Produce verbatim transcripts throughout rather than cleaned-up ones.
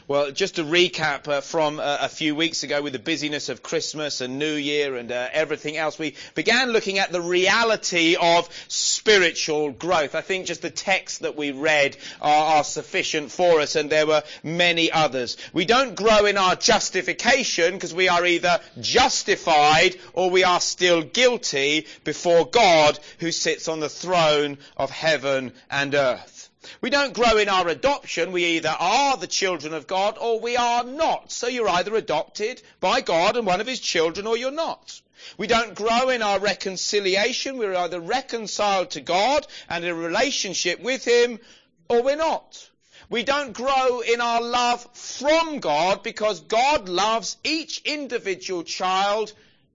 Well, just to recap uh, from uh, a few weeks ago with the busyness of Christmas and New Year and uh, everything else, we began looking at the reality of spiritual growth. I think just the texts that we read are, are sufficient for us, and there were many others. We don't grow in our justification because we are either justified or we are still guilty before God, who sits on the throne of heaven and earth. We don't grow in our adoption. We either are the children of God or we are not. So you're either adopted by God and one of his children, or you're not. We don't grow in our reconciliation. We're either reconciled to God and in a relationship with him, or we're not. We don't grow in our love from God because God loves each individual child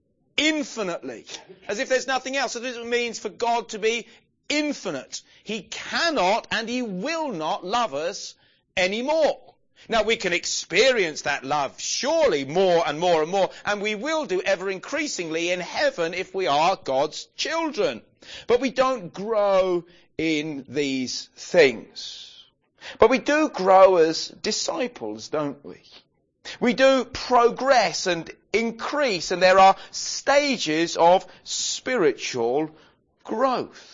infinitely, as if there's nothing else. So this means for God to be infinite. He cannot and he will not love us anymore. Now, we can experience that love surely more and more and more, and we will do ever increasingly in heaven if we are God's children. But we don't grow in these things. But we do grow as disciples, don't we? We do progress and increase, and there are stages of spiritual growth.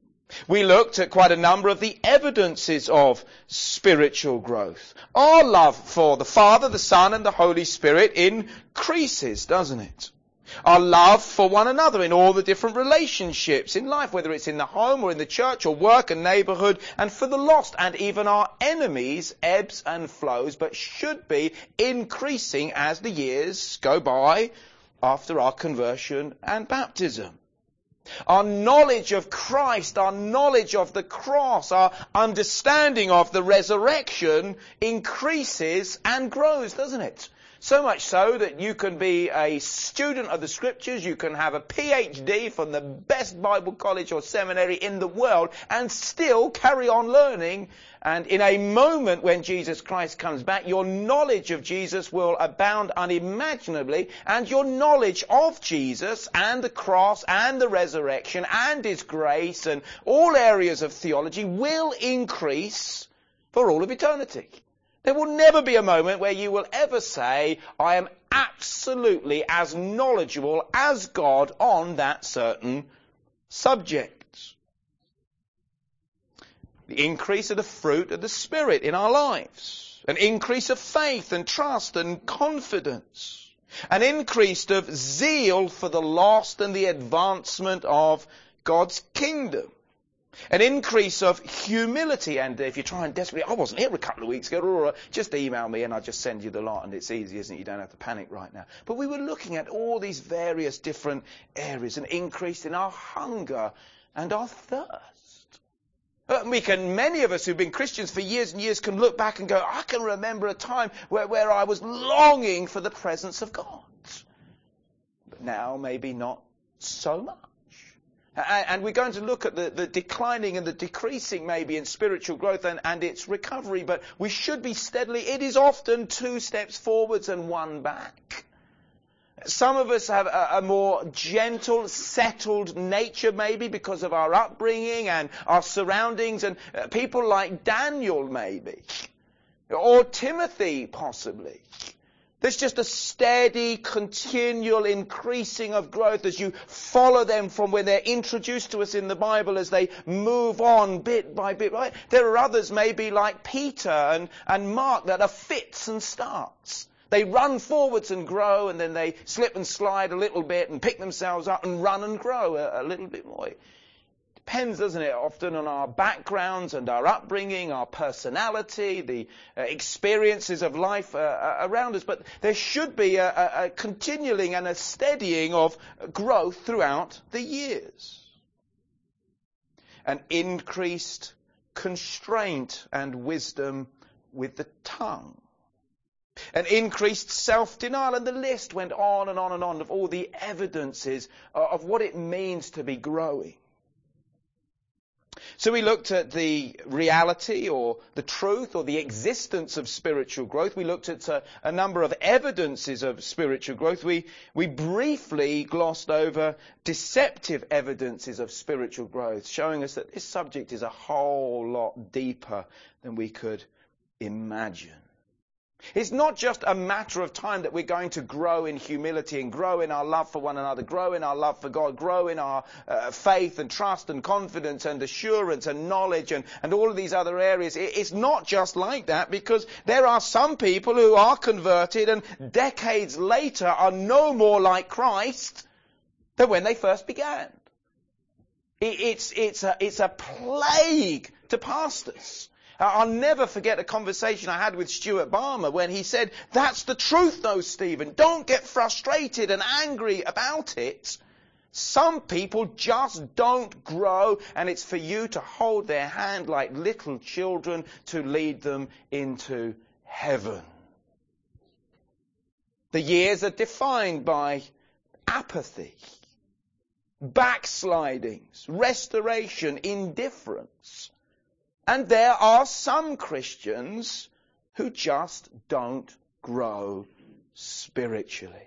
We looked at quite a number of the evidences of spiritual growth. Our love for the Father, the Son, and the Holy Spirit increases, doesn't it? Our love for one another in all the different relationships in life, whether it's in the home or in the church or work and neighbourhood, and for the lost and even our enemies, ebbs and flows, but should be increasing as the years go by after our conversion and baptism. Our knowledge of Christ, our knowledge of the cross, our understanding of the resurrection increases and grows, doesn't it? So much so that you can be a student of the Scriptures, you can have a P H D from the best Bible college or seminary in the world and still carry on learning. And in a moment when Jesus Christ comes back, your knowledge of Jesus will abound unimaginably, and your knowledge of Jesus and the cross and the resurrection and his grace and all areas of theology will increase for all of eternity. There will never be a moment where you will ever say, I am absolutely as knowledgeable as God on that certain subject. The increase of the fruit of the Spirit in our lives. An increase of faith and trust and confidence. An increase of zeal for the lost and the advancement of God's kingdom. An increase of humility, and if you're trying desperately, I wasn't here a couple of weeks ago, just email me and I'll just send you the lot, and it's easy, isn't it? You don't have to panic right now. But we were looking at all these various different areas, an increase in our hunger and our thirst. Uh, we can, many of us who've been Christians for years and years can look back and go, I can remember a time where, where I was longing for the presence of God. But now maybe not so much. And we're going to look at the, the declining and the decreasing maybe in spiritual growth and, and its recovery, but we should be steadily, it is often two steps forwards and one back. Some of us have a, a more gentle, settled nature maybe because of our upbringing and our surroundings, and uh, people like Daniel maybe, or Timothy possibly. There's just a steady, continual increasing of growth as you follow them from when they're introduced to us in the Bible as they move on bit by bit. Right? There are others maybe like Peter and, and Mark that are fits and starts. They run forwards and grow, and then they slip and slide a little bit and pick themselves up and run and grow a, a little bit more. Depends, doesn't it, often on our backgrounds and our upbringing, our personality, the uh, experiences of life uh, around us. But there should be a, a, a continuing and a steadying of growth throughout the years. An increased constraint and wisdom with the tongue. An increased self-denial, and the list went on and on and on of all the evidences of what it means to be growing. So we looked at the reality or the truth or the existence of spiritual growth. We looked at a, a number of evidences of spiritual growth. We, we briefly glossed over deceptive evidences of spiritual growth, showing us that this subject is a whole lot deeper than we could imagine. It's not just a matter of time that we're going to grow in humility and grow in our love for one another, grow in our love for God, grow in our uh, faith and trust and confidence and assurance and knowledge and, and all of these other areas. It, it's not just like that, because there are some people who are converted and decades later are no more like Christ than when they first began. It, it's, it's, a, it's a plague to pastors. I'll never forget a conversation I had with Stuart Balmer when he said, that's the truth though, Stephen. Don't get frustrated and angry about it. Some people just don't grow, and it's for you to hold their hand like little children to lead them into heaven. The years are defined by apathy, backslidings, restoration, indifference. And there are some Christians who just don't grow spiritually.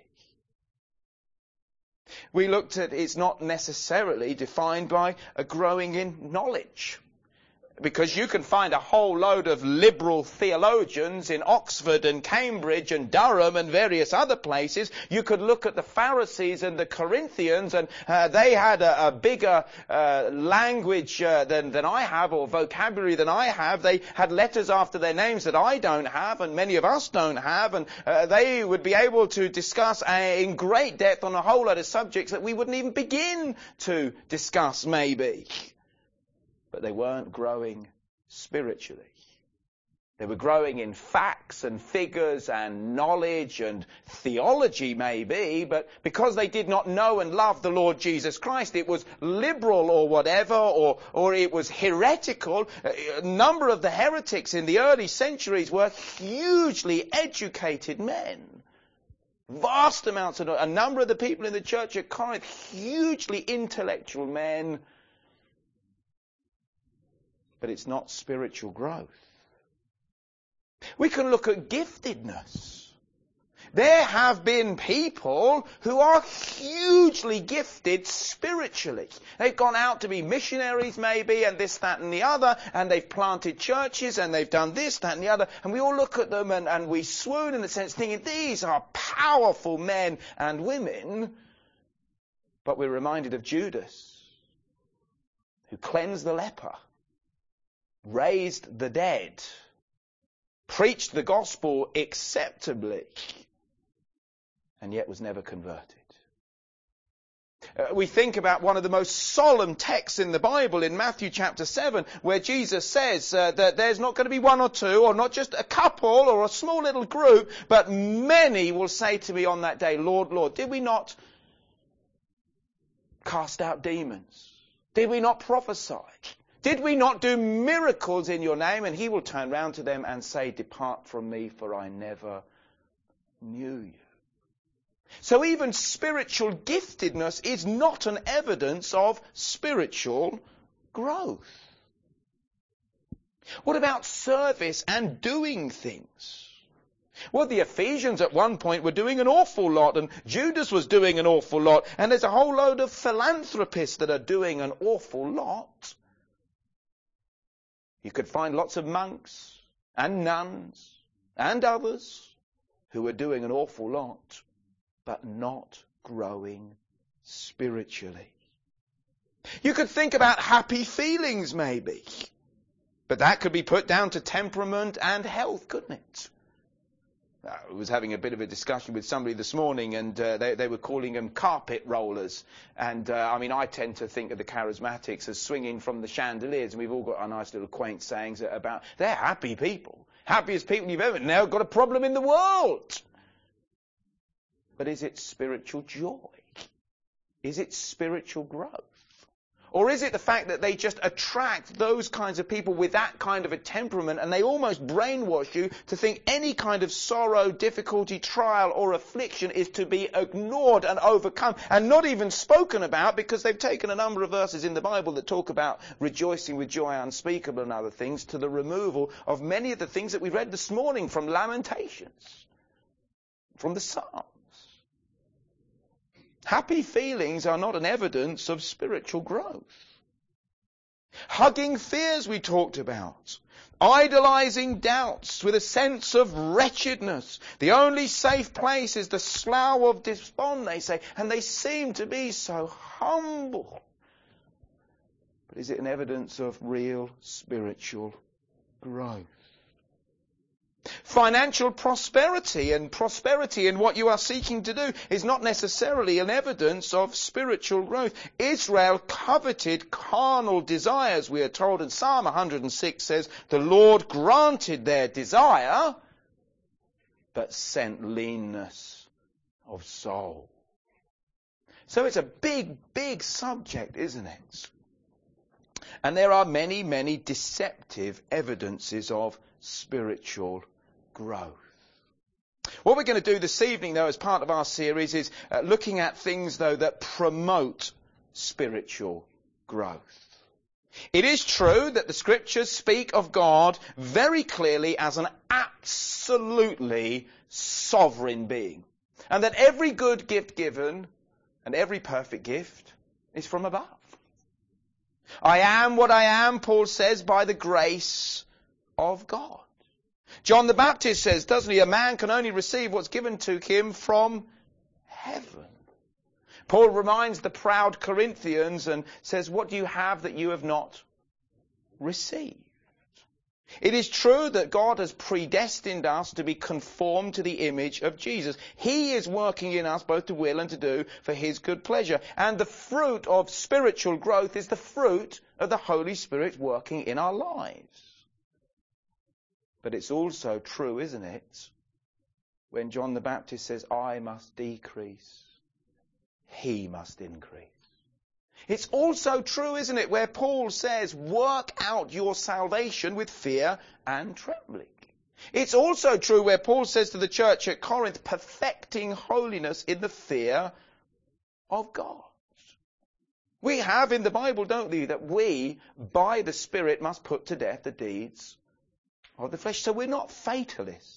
We looked at it's not necessarily defined by a growing in knowledge. Because you can find a whole load of liberal theologians in Oxford and Cambridge and Durham and various other places. You could look at the Pharisees and the Corinthians, and uh, they had a, a bigger uh, language uh, than, than I have, or vocabulary than I have. They had letters after their names that I don't have, and many of us don't have, and uh, they would be able to discuss uh, in great depth on a whole lot of subjects that we wouldn't even begin to discuss, maybe. But they weren't growing spiritually. They were growing in facts and figures and knowledge and theology maybe, but because they did not know and love the Lord Jesus Christ, it was liberal or whatever, or, or it was heretical. A number of the heretics in the early centuries were hugely educated men. Vast amounts of, a number of the people in the church at Corinth, hugely intellectual men. But it's not spiritual growth. We can look at giftedness. There have been people who are hugely gifted spiritually. They've gone out to be missionaries maybe, and this, that and the other, and they've planted churches, and they've done this, that and the other, and we all look at them and, and we swoon in a sense thinking, these are powerful men and women. But we're reminded of Judas, who cleansed the leper, raised the dead, preached the gospel acceptably, and yet was never converted. Uh, we think about one of the most solemn texts in the Bible in Matthew chapter seven, where Jesus says uh, that there's not going to be one or two, or not just a couple or a small little group, but many will say to me on that day, Lord, Lord, did we not cast out demons? Did we not prophesy? Did we not do miracles in your name? And he will turn round to them and say, depart from me, for I never knew you. So even spiritual giftedness is not an evidence of spiritual growth. What about service and doing things? Well, the Ephesians at one point were doing an awful lot, and Judas was doing an awful lot, and there's a whole load of philanthropists that are doing an awful lot. You could find lots of monks and nuns and others who are doing an awful lot, but not growing spiritually. You could think about happy feelings maybe, but that could be put down to temperament and health, couldn't it? I was having a bit of a discussion with somebody this morning, and uh, they, they were calling them carpet rollers. And, uh, I mean, I tend to think of the charismatics as swinging from the chandeliers, and we've all got our nice little quaint sayings about they're happy people. Happiest people you've ever now got a problem in the world. But is it spiritual joy? Is it spiritual growth? Or is it the fact that they just attract those kinds of people with that kind of a temperament, and they almost brainwash you to think any kind of sorrow, difficulty, trial or affliction is to be ignored and overcome and not even spoken about, because they've taken a number of verses in the Bible that talk about rejoicing with joy unspeakable and other things, to the removal of many of the things that we read this morning from Lamentations, from the Psalms. Happy feelings are not an evidence of spiritual growth. Hugging fears we talked about idolizing doubts with a sense of wretchedness. The only safe place is the slough of despond, they say, and they seem to be so humble. But is it an evidence of real spiritual growth? Financial prosperity and prosperity in what you are seeking to do is not necessarily an evidence of spiritual growth. Israel coveted carnal desires, we are told, in Psalm one hundred six says, the Lord granted their desire, but sent leanness of soul. So it's a big, big subject, isn't it? And there are many, many deceptive evidences of spiritual growth. What we're going to do this evening, though, as part of our series, is uh, looking at things, though, that promote spiritual growth. It is true that the Scriptures speak of God very clearly as an absolutely sovereign being, and that every good gift given and every perfect gift is from above. I am what I am, Paul says, by the grace of God. John the Baptist says, doesn't he, a man can only receive what's given to him from heaven. Paul reminds the proud Corinthians and says, what do you have that you have not received? It is true that God has predestined us to be conformed to the image of Jesus. He is working in us both to will and to do for his good pleasure. And the fruit of spiritual growth is the fruit of the Holy Spirit working in our lives. But it's also true, isn't it, when John the Baptist says, I must decrease, he must increase. It's also true, isn't it, where Paul says, work out your salvation with fear and trembling. It's also true where Paul says to the church at Corinth, perfecting holiness in the fear of God. We have in the Bible, don't we, that we, by the Spirit, must put to death the deeds of the flesh. So we're not fatalists.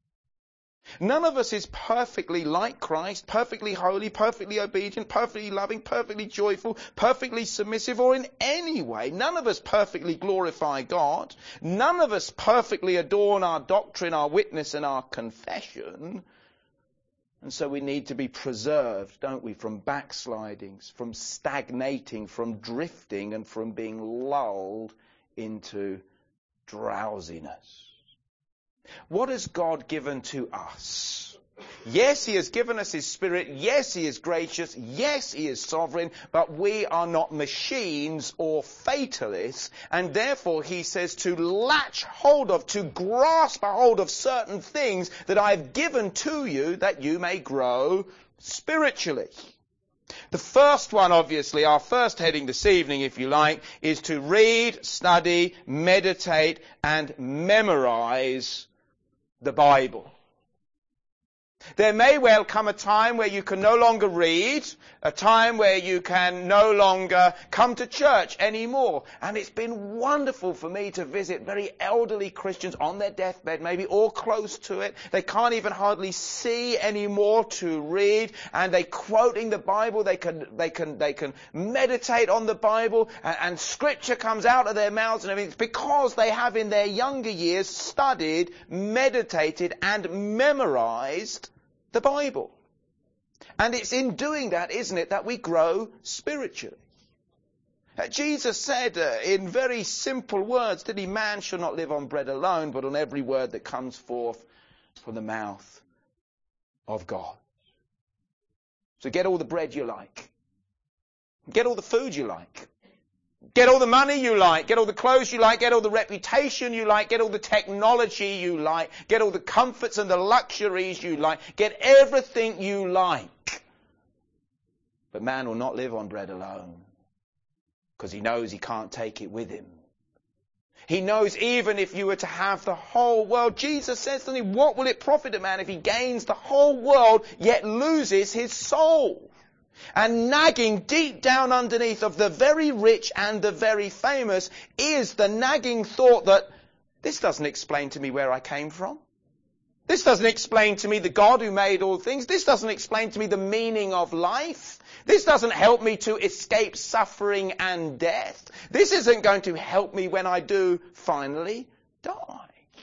None of us is perfectly like Christ, perfectly holy, perfectly obedient, perfectly loving, perfectly joyful, perfectly submissive, or in any way. None of us perfectly glorify God. None of us perfectly adorn our doctrine, our witness, and our confession. And so we need to be preserved, don't we, from backslidings, from stagnating, from drifting, and from being lulled into drowsiness. What has God given to us? Yes, he has given us his Spirit. Yes, he is gracious. Yes, he is sovereign. But we are not machines or fatalists. And therefore, he says to latch hold of, to grasp a hold of certain things that I have given to you that you may grow spiritually. The first one, obviously, our first heading this evening, if you like, is to read, study, meditate, and memorize the Bible. There may well come a time where you can no longer read, a time where you can no longer come to church anymore. And it's been wonderful for me to visit very elderly Christians on their deathbed, maybe, or close to it. They can't even hardly see anymore to read, and they're quoting the Bible. They can, they can, they can meditate on the Bible, and, and Scripture comes out of their mouths and everything. It's because they have in their younger years studied, meditated, and memorized the Bible. And it's in doing that, isn't it, that we grow spiritually. Uh, Jesus said uh, in very simple words, didn't he? Man shall not live on bread alone, but on every word that comes forth from the mouth of God. So get all the bread you like. Get all the food you like. Get all the money you like, get all the clothes you like, get all the reputation you like, get all the technology you like, get all the comforts and the luxuries you like, get everything you like. But man will not live on bread alone, because he knows he can't take it with him. He knows even if you were to have the whole world, Jesus says to him, what will it profit a man if he gains the whole world yet loses his soul? And nagging deep down underneath of the very rich and the very famous is the nagging thought that this doesn't explain to me where I came from. This doesn't explain to me the God who made all things. This doesn't explain to me the meaning of life. This doesn't help me to escape suffering and death. This isn't going to help me when I do finally die.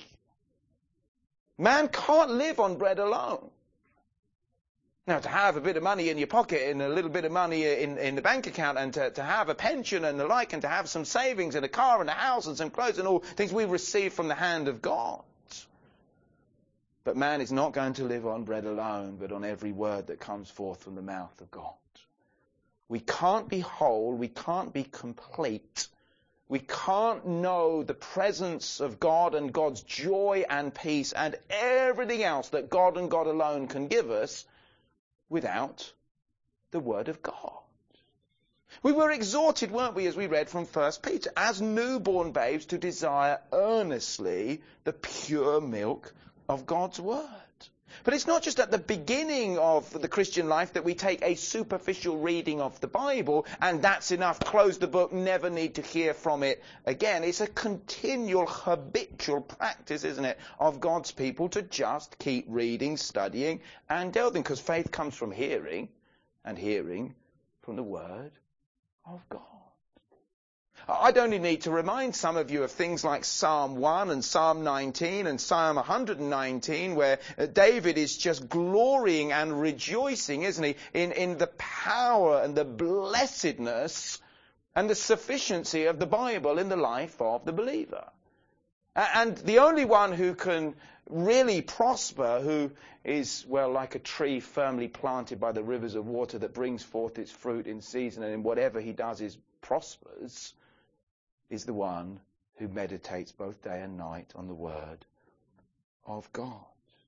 Man can't live on bread alone. Now, to have a bit of money in your pocket and a little bit of money in, in the bank account and to, to have a pension and the like and to have some savings and a car and a house and some clothes and all things we receive from the hand of God. But man is not going to live on bread alone, but on every word that comes forth from the mouth of God. We can't be whole, we can't be complete, we can't know the presence of God and God's joy and peace and everything else that God and God alone can give us without the Word of God. We were exhorted, weren't we, as we read from First Peter, as newborn babes to desire earnestly the pure milk of God's Word. But it's not just at the beginning of the Christian life that we take a superficial reading of the Bible and that's enough, close the book, never need to hear from it again. It's a continual, habitual practice, isn't it, of God's people to just keep reading, studying and delving, because faith comes from hearing and hearing from the Word of God. I don't need to remind some of you of things like Psalm one and Psalm nineteen and Psalm one hundred nineteen, where David is just glorying and rejoicing, isn't he, in, in the power and the blessedness and the sufficiency of the Bible in the life of the believer. And the only one who can really prosper, who is, well, like a tree firmly planted by the rivers of water that brings forth its fruit in season and in whatever he does is prospers, is the one who meditates both day and night on the Word of God.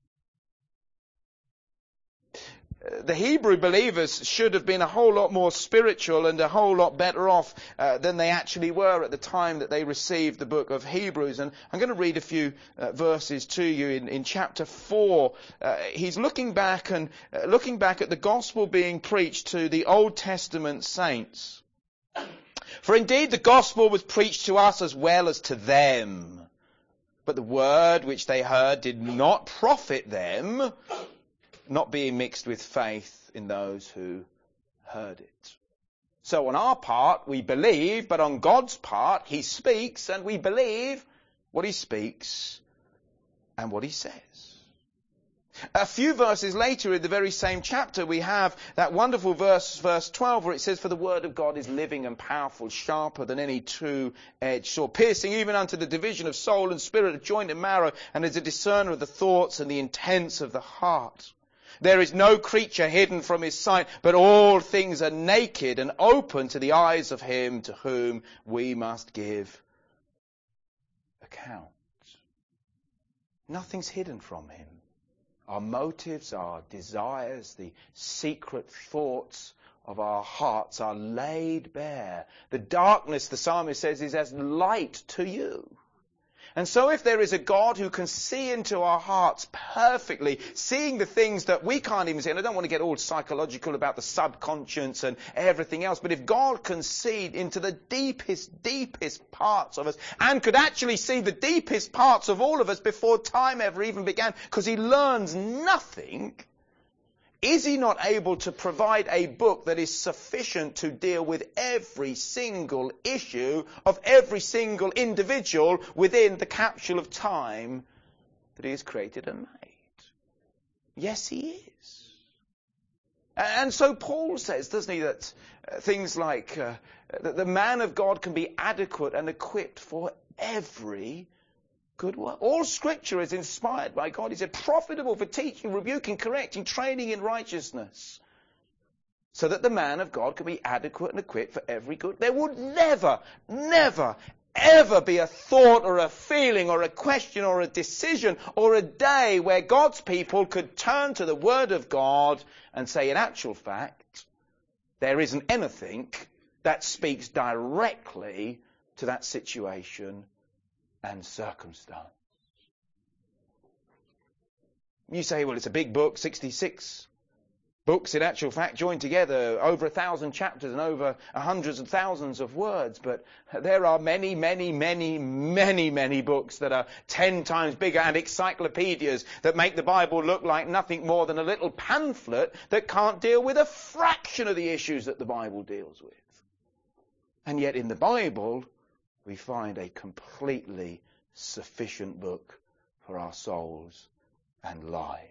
The Hebrew believers should have been a whole lot more spiritual and a whole lot better off uh, than they actually were at the time that they received the book of Hebrews. And I'm going to read a few uh, verses to you in, in chapter four. Uh, he's looking back and uh, looking back at the gospel being preached to the Old Testament saints. For indeed the gospel was preached to us as well as to them. But the word which they heard did not profit them, not being mixed with faith in those who heard it. So on our part we believe, but on God's part he speaks, and we believe what he speaks and what he says. A few verses later in the very same chapter we have that wonderful verse, verse twelve, where it says, "For the word of God is living and powerful, sharper than any two-edged sword, piercing even unto the division of soul and spirit, of joint and marrow, and is a discerner of the thoughts and the intents of the heart. There is no creature hidden from his sight, but all things are naked and open to the eyes of him to whom we must give account." Nothing's hidden from him. Our motives, our desires, the secret thoughts of our hearts are laid bare. The darkness, the psalmist says, is as light to you. And so if there is a God who can see into our hearts perfectly, seeing the things that we can't even see, and I don't want to get all psychological about the subconscious and everything else, but if God can see into the deepest, deepest parts of us, and could actually see the deepest parts of all of us before time ever even began, because he learns nothing, is he not able to provide a book that is sufficient to deal with every single issue of every single individual within the capsule of time that he has created and made? Yes, he is. And so Paul says, doesn't he, that uh, things like uh, that the man of God can be adequate and equipped for every good work. All Scripture is inspired by God. He said, profitable for teaching, rebuking, correcting, training in righteousness, so that the man of God can be adequate and equipped for every good. There would never, never, ever be a thought or a feeling or a question or a decision or a day where God's people could turn to the Word of God and say, in actual fact, there isn't anything that speaks directly to that situation and circumstance. You say, well, it's a big book, sixty-six books in actual fact, joined together, over a thousand chapters and over hundreds of thousands of words. But there are many, many, many, many, many books that are ten times bigger, and encyclopedias that make the Bible look like nothing more than a little pamphlet that can't deal with a fraction of the issues that the Bible deals with. And yet in the Bible, we find a completely sufficient book for our souls and lives.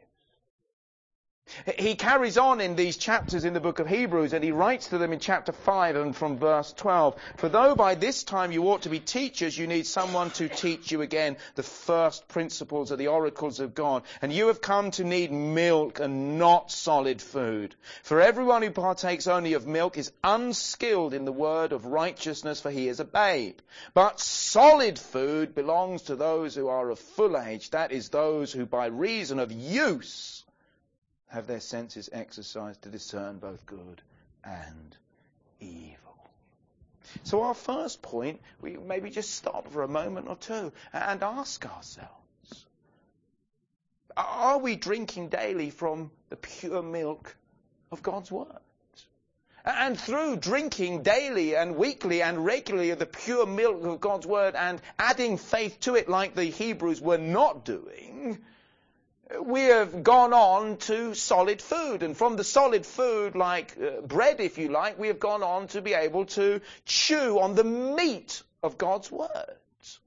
He carries on in these chapters in the book of Hebrews, and he writes to them in chapter five and from verse twelve. For though by this time you ought to be teachers, you need someone to teach you again the first principles of the oracles of God. And you have come to need milk and not solid food. For everyone who partakes only of milk is unskilled in the word of righteousness, for he is a babe. But solid food belongs to those who are of full age, that is, those who by reason of use have their senses exercised to discern both good and evil. So our first point, we maybe just stop for a moment or two and ask ourselves, are we drinking daily from the pure milk of God's word? And through drinking daily and weekly and regularly of the pure milk of God's word and adding faith to it like the Hebrews were not doing, we have gone on to solid food. And from the solid food, like uh, bread, if you like, we have gone on to be able to chew on the meat of God's words.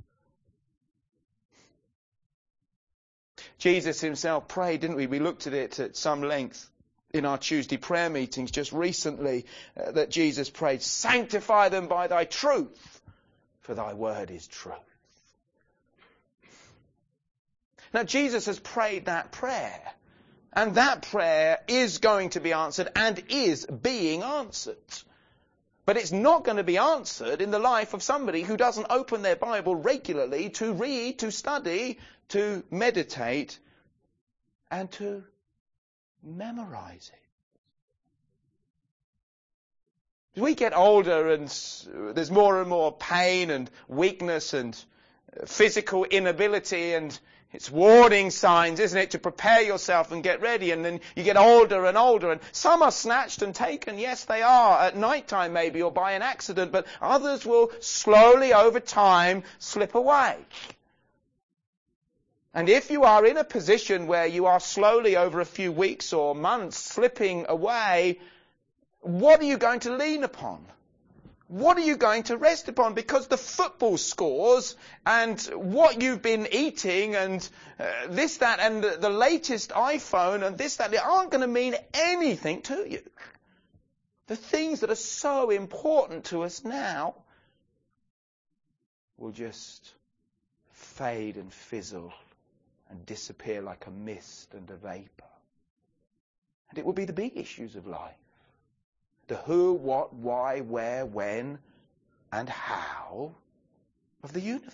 Jesus himself prayed, didn't we? We looked at it at some length in our Tuesday prayer meetings just recently, uh, that Jesus prayed, sanctify them by thy truth, for thy word is truth. Now, Jesus has prayed that prayer, and that prayer is going to be answered and is being answered. But it's not going to be answered in the life of somebody who doesn't open their Bible regularly to read, to study, to meditate, and to memorize it. As we get older and there's more and more pain and weakness and physical inability, and it's warning signs, isn't it, to prepare yourself and get ready. And then you get older and older. And some are snatched and taken. Yes, they are. At night time maybe, or by an accident. But others will slowly over time slip away. And if you are in a position where you are slowly over a few weeks or months slipping away, what are you going to lean upon? What are you going to rest upon? Because the football scores and what you've been eating and uh, this, that, and the, the latest iPhone and this, that, they aren't going to mean anything to you. The things that are so important to us now will just fade and fizzle and disappear like a mist and a vapor. And it will be the big issues of life. The who, what, why, where, when, and how of the universe.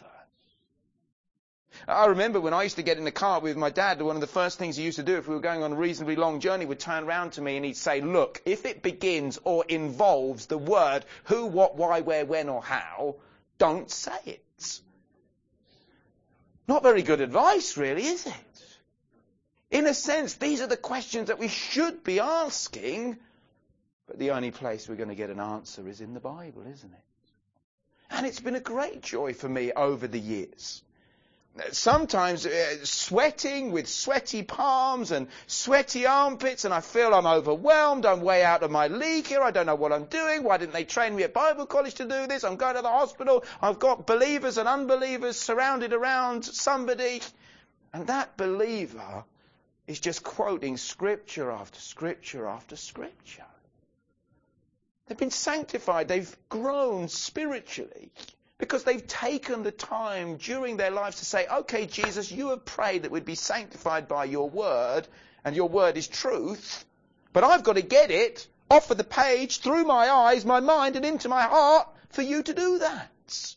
I remember when I used to get in the car with my dad, one of the first things he used to do if we were going on a reasonably long journey, would turn around to me and he'd say, look, if it begins or involves the word who, what, why, where, when, or how, don't say it. Not very good advice, really, is it? In a sense, these are the questions that we should be asking. But the only place we're going to get an answer is in the Bible, isn't it? And it's been a great joy for me over the years. Sometimes uh, sweating with sweaty palms and sweaty armpits, and I feel I'm overwhelmed, I'm way out of my league here, I don't know what I'm doing, why didn't they train me at Bible college to do this, I'm going to the hospital, I've got believers and unbelievers surrounded around somebody, and that believer is just quoting scripture after scripture after scripture. They've been sanctified. They've grown spiritually because they've taken the time during their lives to say, okay, Jesus, you have prayed that we'd be sanctified by your word, and your word is truth, but I've got to get it off of the page, through my eyes, my mind, and into my heart for you to do that.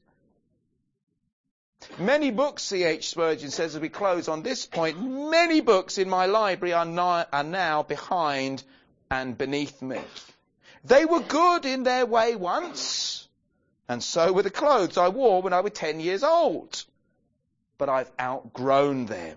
Many books, C H Spurgeon says as we close on this point, many books in my library are now, are now behind and beneath me. They were good in their way once, and so were the clothes I wore when I was ten years old. But I've outgrown them.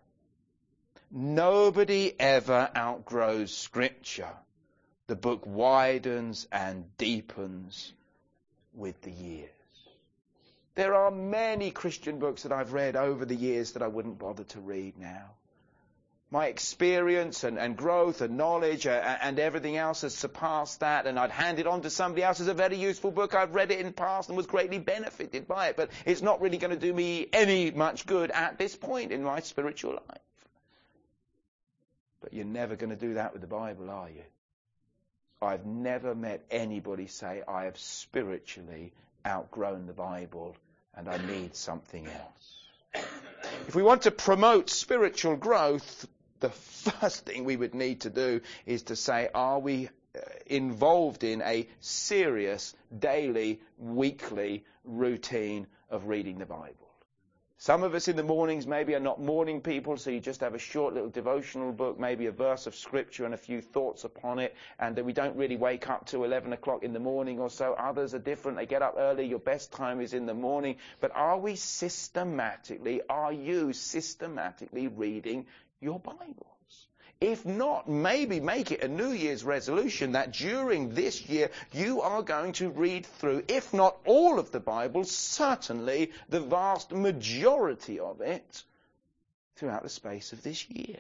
Nobody ever outgrows Scripture. The book widens and deepens with the years. There are many Christian books that I've read over the years that I wouldn't bother to read now. My experience and, and growth and knowledge uh, and everything else has surpassed that, and I'd hand it on to somebody else as a very useful book. I've read it in the past and was greatly benefited by it, but it's not really going to do me any much good at this point in my spiritual life. But you're never going to do that with the Bible, are you? I've never met anybody say, I have spiritually outgrown the Bible and I need something else. If we want to promote spiritual growth, the first thing we would need to do is to say, are we involved in a serious daily, weekly routine of reading the Bible? Some of us in the mornings maybe are not morning people, so you just have a short little devotional book, maybe a verse of scripture and a few thoughts upon it, and that we don't really wake up to eleven o'clock in the morning or so. Others are different. They get up early. Your best time is in the morning. But are we systematically, are you systematically reading your Bibles? If not, maybe make it a New Year's resolution that during this year you are going to read through, if not all of the Bible, certainly the vast majority of it throughout the space of this year.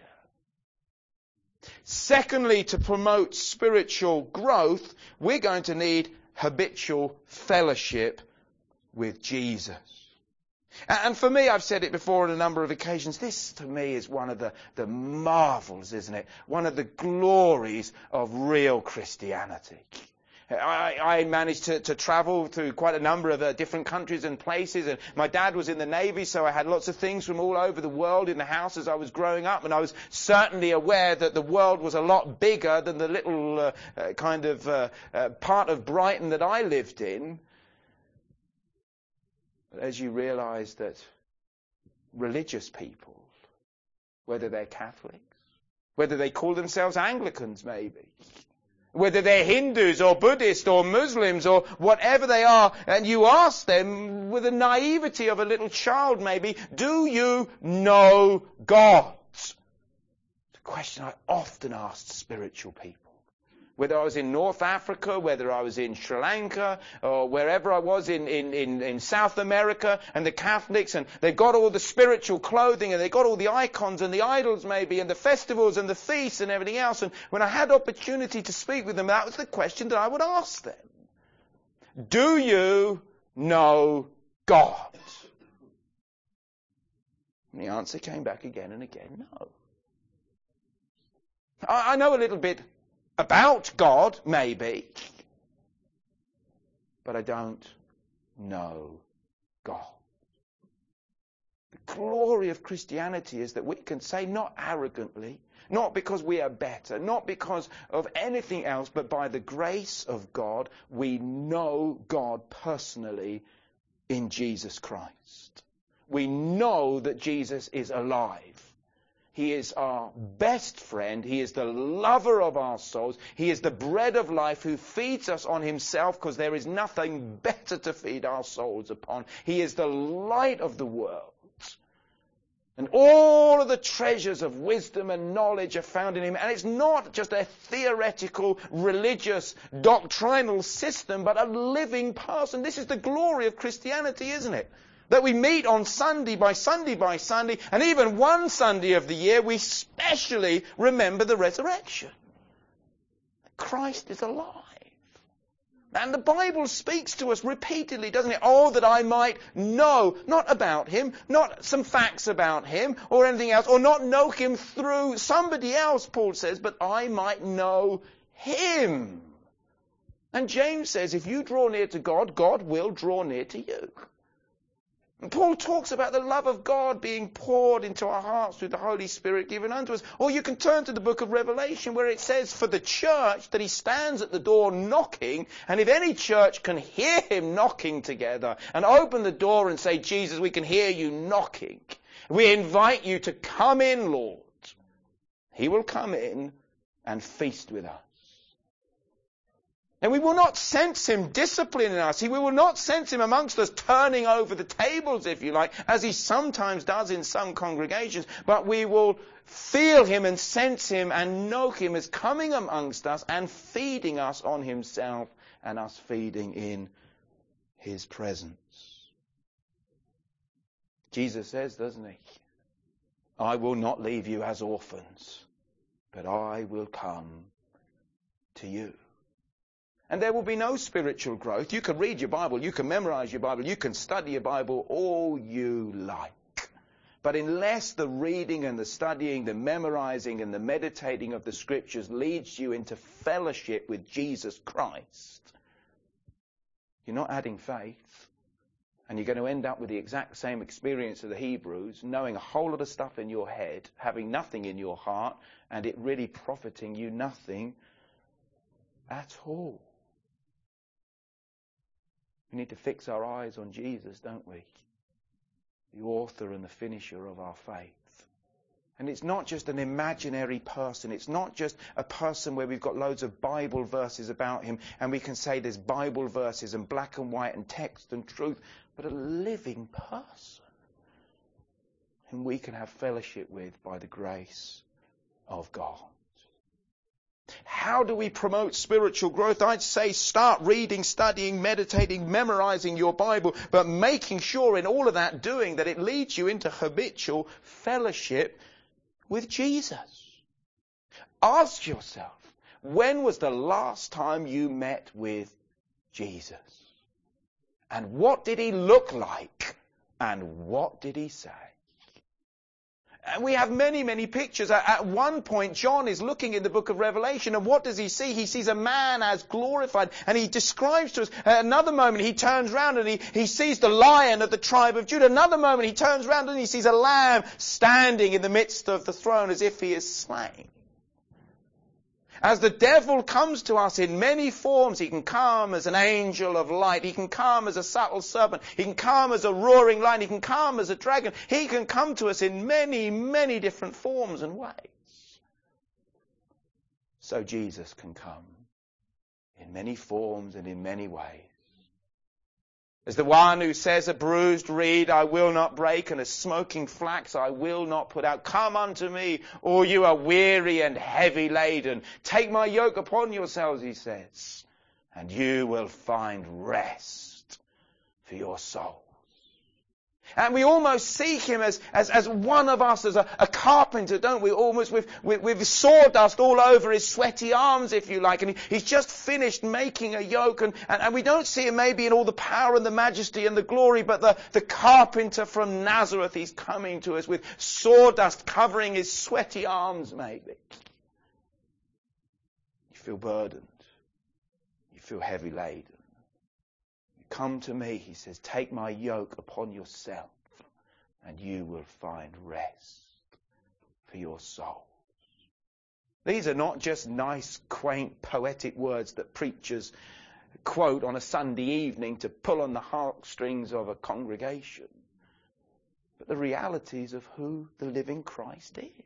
Secondly, to promote spiritual growth, we're going to need habitual fellowship with Jesus. And for me, I've said it before on a number of occasions, this to me is one of the, the marvels, isn't it? One of the glories of real Christianity. I, I managed to, to travel through quite a number of uh, different countries and places, and my dad was in the Navy, so I had lots of things from all over the world in the house as I was growing up, and I was certainly aware that the world was a lot bigger than the little uh, uh, kind of uh, uh, part of Brighton that I lived in. As you realise that religious people, whether they're Catholics, whether they call themselves Anglicans maybe, whether they're Hindus or Buddhists or Muslims or whatever they are, and you ask them with the naivety of a little child maybe, do you know God? It's a question I often ask spiritual people. Whether I was in North Africa, whether I was in Sri Lanka, or wherever I was in, in, in, in South America, and the Catholics, and they've got all the spiritual clothing, and they've got all the icons and the idols maybe, and the festivals and the feasts and everything else. And when I had opportunity to speak with them, that was the question that I would ask them. Do you know God? And the answer came back again and again, no. I, I know a little bit about God, maybe, but I don't know God. The glory of Christianity is that we can say, not arrogantly, not because we are better, not because of anything else, but by the grace of God, we know God personally in Jesus Christ. We know that Jesus is alive. He is our best friend. He is the lover of our souls. He is the bread of life who feeds us on himself, because there is nothing better to feed our souls upon. He is the light of the world. And all of the treasures of wisdom and knowledge are found in him. And it's not just a theoretical, religious, doctrinal system, but a living person. This is the glory of Christianity, isn't it? That we meet on Sunday by Sunday by Sunday, and even one Sunday of the year, we specially remember the resurrection. Christ is alive. And the Bible speaks to us repeatedly, doesn't it? Oh, that I might know, not about him, not some facts about him or anything else, or not know him through somebody else, Paul says, but I might know him. And James says, if you draw near to God, God will draw near to you. And Paul talks about the love of God being poured into our hearts through the Holy Spirit given unto us. Or you can turn to the book of Revelation, where it says for the church that he stands at the door knocking, and if any church can hear him knocking together and open the door and say, Jesus, we can hear you knocking, we invite you to come in, Lord. He will come in and feast with us. And we will not sense him disciplining us. We will not sense him amongst us turning over the tables, if you like, as he sometimes does in some congregations. But we will feel him and sense him and know him as coming amongst us and feeding us on himself and us feeding in his presence. Jesus says, doesn't he? I will not leave you as orphans, but I will come to you. And there will be no spiritual growth. You can read your Bible, you can memorize your Bible, you can study your Bible all you like. But unless the reading and the studying, the memorizing and the meditating of the Scriptures leads you into fellowship with Jesus Christ, you're not adding faith. And you're going to end up with the exact same experience of the Hebrews, knowing a whole lot of stuff in your head, having nothing in your heart, and it really profiting you nothing at all. We need to fix our eyes on Jesus, don't we? The author and the finisher of our faith. And it's not just an imaginary person. It's not just a person where we've got loads of Bible verses about him and we can say there's Bible verses and black and white and text and truth, but a living person whom we can have fellowship with by the grace of God. How do we promote spiritual growth? I'd say start reading, studying, meditating, memorizing your Bible, but making sure in all of that doing that it leads you into habitual fellowship with Jesus. Ask yourself, when was the last time you met with Jesus? And what did he look like? And what did he say? And we have many, many pictures. At one point, John is looking in the book of Revelation, and what does he see? He sees a man as glorified, and he describes to us. At another moment, he turns around and he, he sees the Lion of the tribe of Judah. Another moment, he turns around and he sees a lamb standing in the midst of the throne as if he is slain. As the devil comes to us in many forms, he can come as an angel of light. He can come as a subtle serpent. He can come as a roaring lion. He can come as a dragon. He can come to us in many, many different forms and ways. So Jesus can come in many forms and in many ways. As the one who says, a bruised reed I will not break, and a smoking flax I will not put out. Come unto me, all you are weary and heavy laden. Take my yoke upon yourselves, he says, and you will find rest for your souls. And we almost see him as, as, as one of us, as a, a carpenter, don't we? Almost with, with, with sawdust all over his sweaty arms, if you like. And he, he's just finished making a yoke. And, and, and we don't see him maybe in all the power and the majesty and the glory, but the, the carpenter from Nazareth, he's coming to us with sawdust covering his sweaty arms, maybe. You feel burdened. You feel heavy laden. Come to me, he says, take my yoke upon yourself, and you will find rest for your souls. These are not just nice, quaint, poetic words that preachers quote on a Sunday evening to pull on the heartstrings of a congregation, but the realities of who the living Christ is.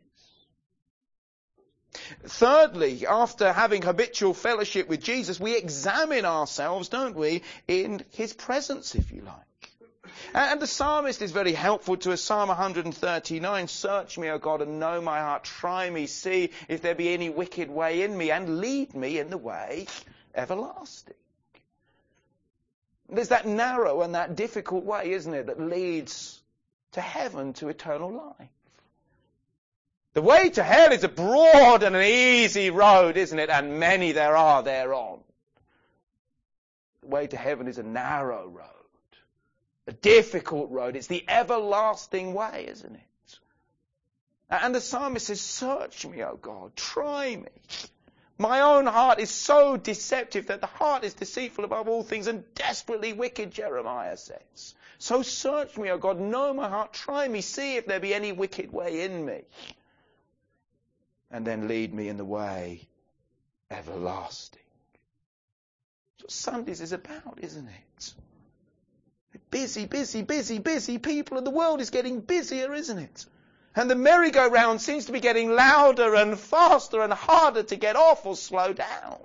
Thirdly, after having habitual fellowship with Jesus, we examine ourselves, don't we, in his presence, if you like. And the psalmist is very helpful to us. Psalm one thirty-nine, search me, O God, and know my heart. Try me, see if there be any wicked way in me, and lead me in the way everlasting. There's that narrow and that difficult way, isn't it, that leads to heaven, to eternal life. The way to hell is a broad and an easy road, isn't it? And many there are thereon. The way to heaven is a narrow road, a difficult road. It's the everlasting way, isn't it? And the psalmist says, search me, O God, try me. My own heart is so deceptive that the heart is deceitful above all things and desperately wicked, Jeremiah says. So search me, O God, know my heart, try me, see if there be any wicked way in me. And then lead me in the way everlasting. That's what Sundays is about, isn't it? Busy, busy, busy, busy people, and the world is getting busier, isn't it? And the merry-go-round seems to be getting louder and faster and harder to get off or slow down.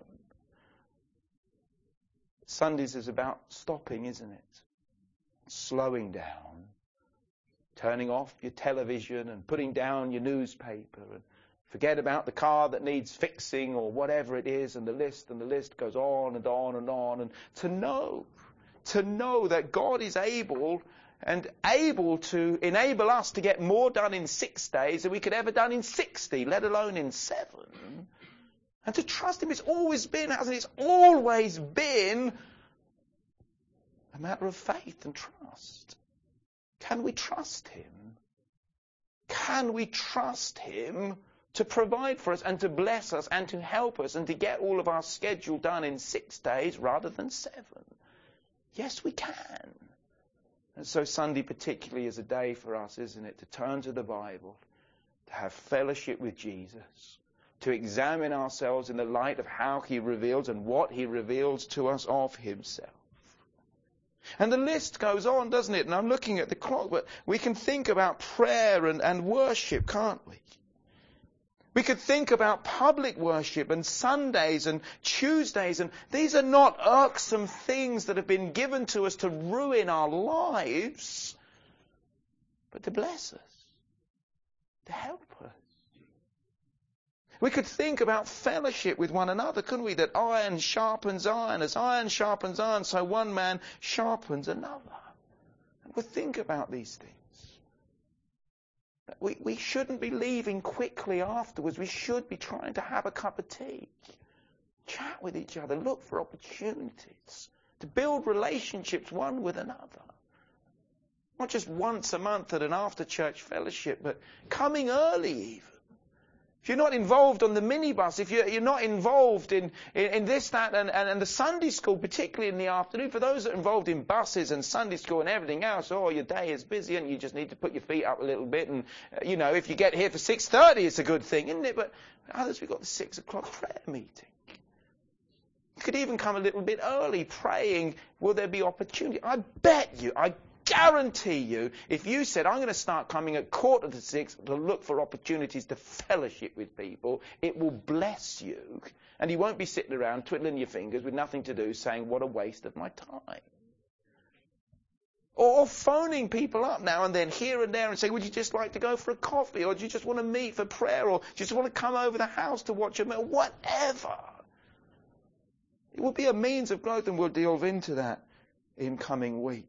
Sundays is about stopping, isn't it? Slowing down, turning off your television and putting down your newspaper and forget about the car that needs fixing or whatever it is, and the list and the list goes on and on and on. And to know, to know that God is able and able to enable us to get more done in six days than we could ever done in sixty, let alone in seven. And to trust him, it's always been, hasn't it? It's always been a matter of faith and trust. Can we trust him? Can we trust him to provide for us and to bless us and to help us and to get all of our schedule done in six days rather than seven? Yes, we can. And so Sunday particularly is a day for us, isn't it, to turn to the Bible, to have fellowship with Jesus, to examine ourselves in the light of how he reveals and what he reveals to us of himself. And the list goes on, doesn't it? And I'm looking at the clock, but we can think about prayer and, and worship, can't we? We could think about public worship and Sundays and Tuesdays, and these are not irksome things that have been given to us to ruin our lives, but to bless us, to help us. We could think about fellowship with one another, couldn't we? That iron sharpens iron. As iron sharpens iron, so one man sharpens another. And we'll think about these things. We, we shouldn't be leaving quickly afterwards. We should be trying to have a cup of tea, chat with each other, look for opportunities to build relationships one with another. Not just once a month at an after-church fellowship, but coming early even. If you're not involved on the minibus, if you're, you're not involved in, in, in this, that, and, and, and the Sunday school, particularly in the afternoon, for those that are involved in buses and Sunday school and everything else, oh, your day is busy and you just need to put your feet up a little bit. And, uh, you know, if you get here for six thirty, it's a good thing, isn't it? But others, we've got the six o'clock prayer meeting. You could even come a little bit early praying, will there be opportunity? I bet you, I guarantee you, if you said, I'm going to start coming at quarter to six to look for opportunities to fellowship with people, it will bless you. And you won't be sitting around twiddling your fingers with nothing to do saying, what a waste of my time. Or phoning people up now and then here and there and saying, would you just like to go for a coffee? Or do you just want to meet for prayer? Or do you just want to come over the house to watch a meal? Whatever. It will be a means of growth, and we'll delve into that in coming weeks.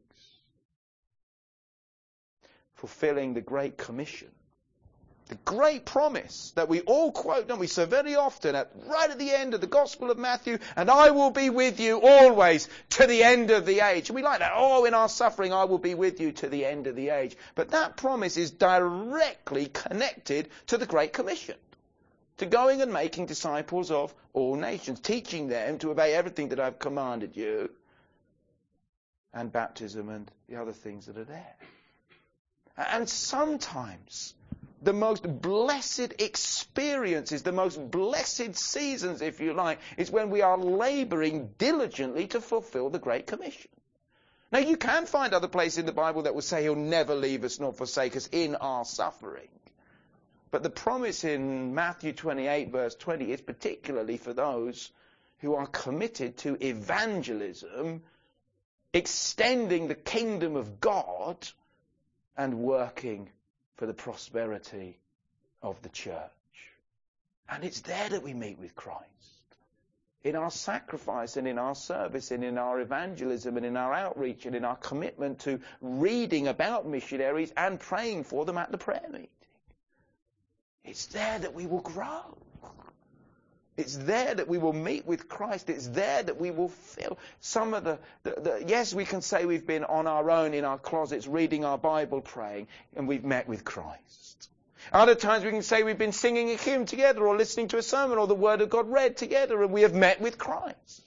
Fulfilling the Great Commission. The great promise that we all quote, don't we, so very often, at, right at the end of the Gospel of Matthew, and I will be with you always to the end of the age. And we like that, oh, in our suffering, I will be with you to the end of the age. But that promise is directly connected to the Great Commission, to going and making disciples of all nations, teaching them to obey everything that I've commanded you, and baptism and the other things that are there. And sometimes the most blessed experiences, the most blessed seasons, if you like, is when we are labouring diligently to fulfil the Great Commission. Now, you can find other places in the Bible that will say he'll never leave us nor forsake us in our suffering. But the promise in Matthew twenty-eight, verse twenty, is particularly for those who are committed to evangelism, extending the kingdom of God, and working for the prosperity of the church. And it's there that we meet with Christ. In our sacrifice and in our service and in our evangelism and in our outreach and in our commitment to reading about missionaries and praying for them at the prayer meeting. It's there that we will grow. It's there that we will meet with Christ. It's there that we will feel some of the, the, the... Yes, we can say we've been on our own in our closets reading our Bible, praying, and we've met with Christ. Other times we can say we've been singing a hymn together or listening to a sermon or the Word of God read together, and we have met with Christ.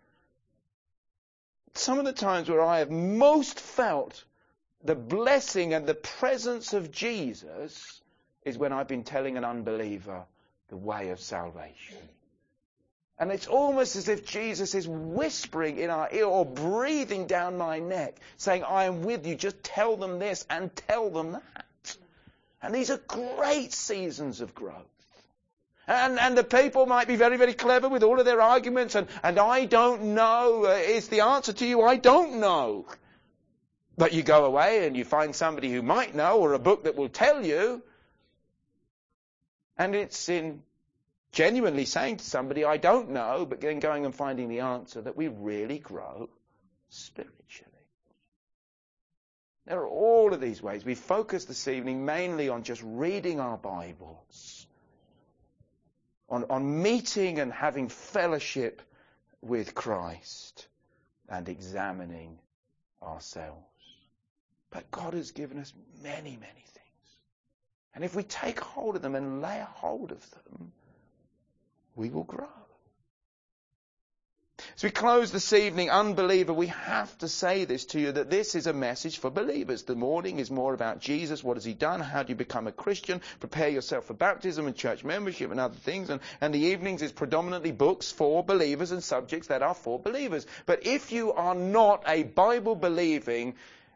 Some of the times where I have most felt the blessing and the presence of Jesus is when I've been telling an unbeliever the way of salvation. And it's almost as if Jesus is whispering in our ear or breathing down my neck, saying, I am with you, just tell them this and tell them that. And these are great seasons of growth. And, and the people might be very, very clever with all of their arguments, and, and I don't know, uh, is the answer to you, I don't know. But you go away and you find somebody who might know, or a book that will tell you. And it's in genuinely saying to somebody, I don't know, but then going and finding the answer, that we really grow spiritually. There are all of these ways. We focus this evening mainly on just reading our Bibles, on, on meeting and having fellowship with Christ, and examining ourselves. But God has given us many, many things. And if we take hold of them and lay hold of them, we will grow. As we close this evening, unbeliever, we have to say this to you, that this is a message for believers. The morning is more about Jesus. What has he done? How do you become a Christian? Prepare yourself for baptism and church membership and other things. And, and the evenings is predominantly books for believers and subjects that are for believers. But if you are not a Bible-believing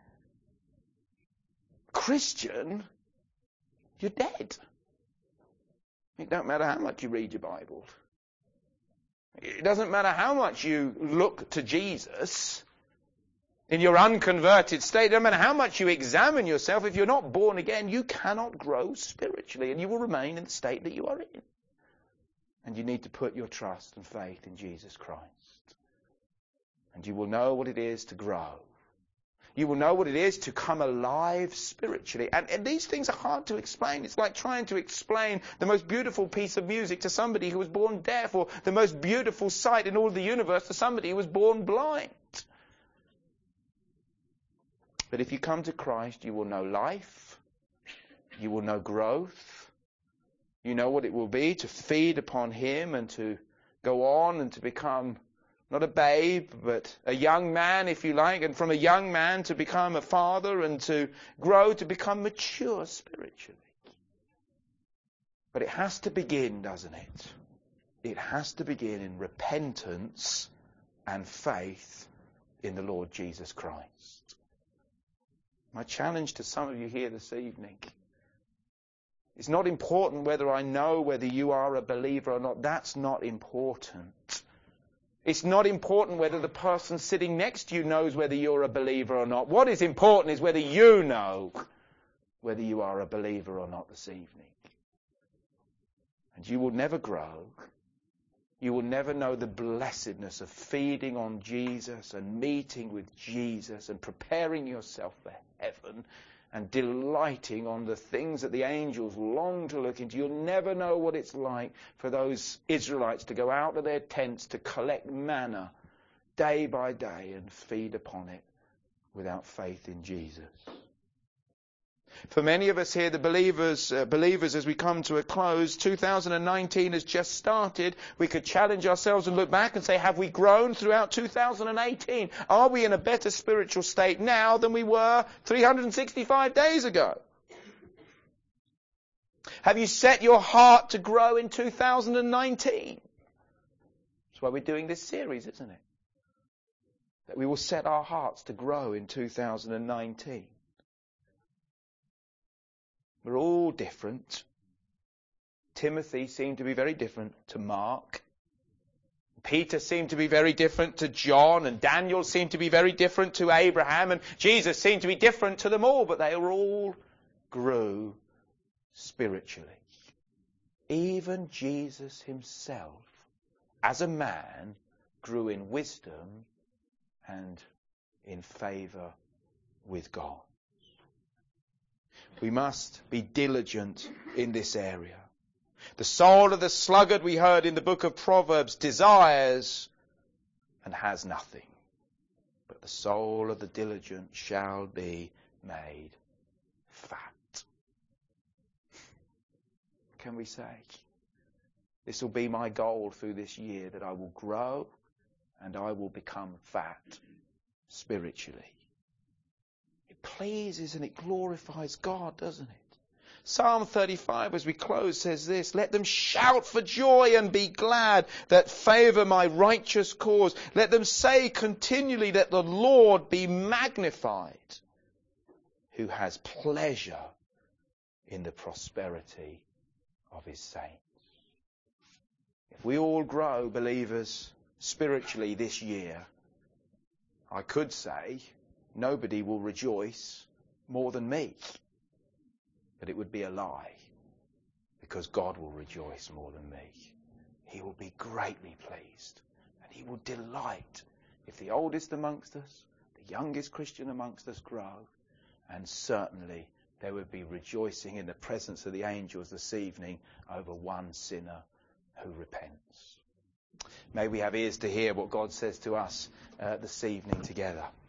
Christian, you're dead. It don't matter how much you read your Bible. It doesn't matter how much you look to Jesus in your unconverted state. It doesn't matter how much you examine yourself. If you're not born again, you cannot grow spiritually, and you will remain in the state that you are in. And you need to put your trust and faith in Jesus Christ. And you will know what it is to grow. You will know what it is to come alive spiritually. And, and these things are hard to explain. It's like trying to explain the most beautiful piece of music to somebody who was born deaf, or the most beautiful sight in all of the universe to somebody who was born blind. But if you come to Christ, you will know life. You will know growth. You know what it will be to feed upon him and to go on and to become not a babe, but a young man, if you like, and from a young man to become a father and to grow to become mature spiritually. But it has to begin, doesn't it? It has to begin in repentance and faith in the Lord Jesus Christ. My challenge to some of you here this evening, it's not important whether I know whether you are a believer or not. That's not important. It's not important whether the person sitting next to you knows whether you're a believer or not. What is important is whether you know whether you are a believer or not this evening. And you will never grow. You will never know the blessedness of feeding on Jesus and meeting with Jesus and preparing yourself for heaven and delighting on the things that the angels long to look into. You'll never know what it's like for those Israelites to go out of their tents to collect manna day by day and feed upon it without faith in Jesus. For many of us here, the believers, uh, believers, as we come to a close, two thousand nineteen has just started. We could challenge ourselves and look back and say, have we grown throughout two thousand eighteen? Are we in a better spiritual state now than we were three hundred sixty-five days ago? Have you set your heart to grow in two thousand nineteen? That's why we're doing this series, isn't it? That we will set our hearts to grow in two thousand nineteen. We're all different. Timothy seemed to be very different to Mark. Peter seemed to be very different to John, and Daniel seemed to be very different to Abraham, and Jesus seemed to be different to them all, but they all grew spiritually. Even Jesus himself, as a man, grew in wisdom and in favour with God. We must be diligent in this area. The soul of the sluggard, we heard in the book of Proverbs, desires and has nothing. But the soul of the diligent shall be made fat. Can we say, this will be my goal through this year, that I will grow and I will become fat spiritually. It pleases and it glorifies God, doesn't it? Psalm thirty-five, as we close, says this: let them shout for joy and be glad that favour my righteous cause. Let them say continually that the Lord be magnified, who has pleasure in the prosperity of his saints. If we all grow, believers, spiritually this year, I could say nobody will rejoice more than me. But it would be a lie, because God will rejoice more than me. He will be greatly pleased, and he will delight if the oldest amongst us, the youngest Christian amongst us grow, And certainly there would be rejoicing in the presence of the angels this evening over one sinner who repents. May we have ears to hear what God says to us uh, this evening together.